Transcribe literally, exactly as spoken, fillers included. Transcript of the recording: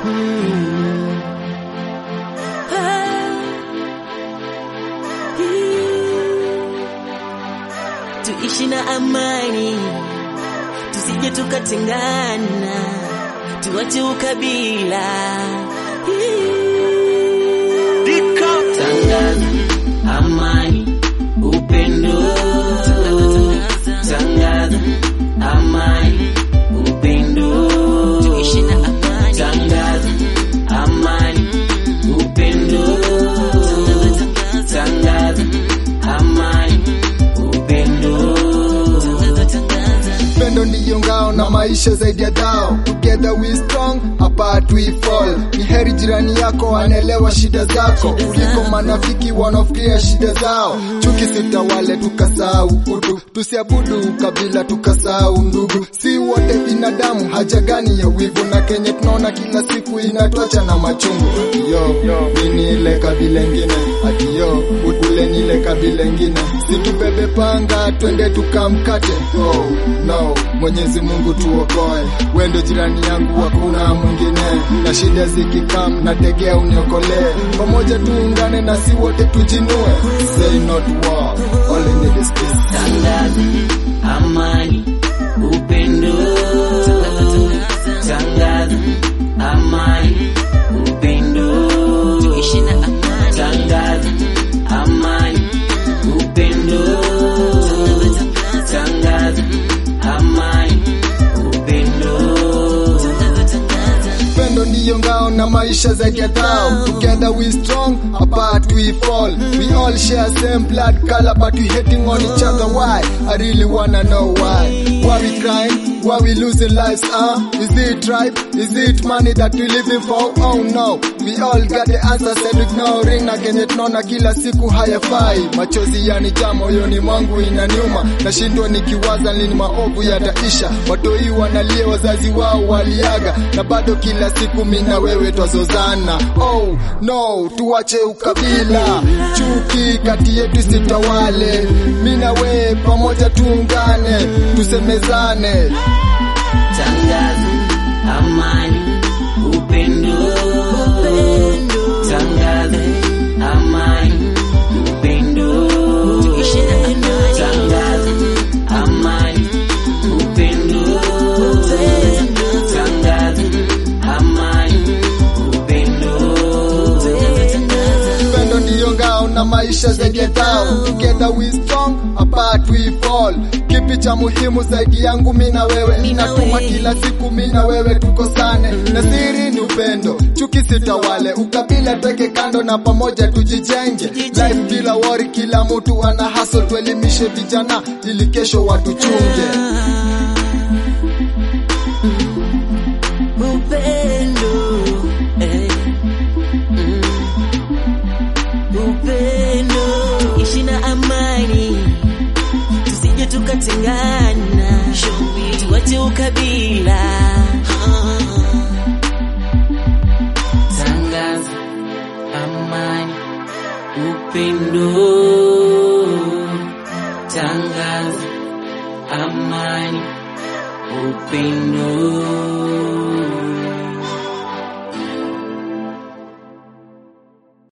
Tuishi na amani, tusije tukatengana, tuache ukabila. Tangaza amani, upendo. Tangaza amani, upendo. Tuishi na amani. Tangaza amani, upendo. Tangaza amani, upendo. Pendo ndiyo ngao na maisha zaidi ya dao. Together we strong, apart we fall. Ni heri jirani yako anaelewa shida zako kuliko manafiki wanaofikiria shida zao. Chuki sitawale tukasahau utu, tusiabudu kabila tukasahau ndugu. Si wote binadamu, haja gani ya wivu? Na kenye tunaona kila siku inatuacha na machungu. Yo, mimi ile kabila ingine, ati yo, ule nile kabila ingine. Situbebe panga, twende tukamkate. Oh, no, Mwenyezi Mungu tuokoe. Wendo jirani yangu hakuna mwingine, na shida zikikam nategea uniokolee. Pamoja tuungane na si wote tujinue. Say not war, all in need is peace. Tangaza amani, upendo. Tangaza amani, upendo. Tuishi na amani. Tangaza amani, upendo. Tangaza amani, upendo. Pendo ndiyo ngao na maisha zaidi ya dao. Together we strong, apart we fall. We all share same blood color, but we hating on each other. Why? I really wanna know why. Why we crying? Why we losing lives? Uh? Is it tribe? Is it money that we living for? Oh no, we all got the answers and ignoring. Na kenye tunaona kila siku hayafai. Machozi yanijaa moyoni mwangu inaniuma. Nashindwa nikiwaza lini maovu yataisha. Watoi wanalia wazazi wao waliaga, na bado kila siku mimi na wewe twazozana. Oh no, tuache ukabila, chuki kati yetu sitawale. Mimi na wewe pamoja tuungane, tusemezane. Tangaza amani, upendo. Tangaza amani, upendo. Tuishi na amani. Tangaza amani, upendo. Tangaza amani, upendo. Pendo ndiyo ngao na maisha zaidi ya dao. Together we strong, apart we fall. Kipi cha muhimu zaidi yangu mimi na wewe? Ninatuma kila siku mimi na wewe tukosane. Na siri ni upendo, chuki sitawale. Ukabila teke kando na pamoja tujijenge. Life bila worry, kila mtu ana hustle. Tuelimishe vijana ili kesho watuchunge. Upendo, eh. Mm. Upendo, tuishi na amani, tusije tukatengana, tuache ukabila. Tangaza amani, upendo. Tangaza amani, upendo.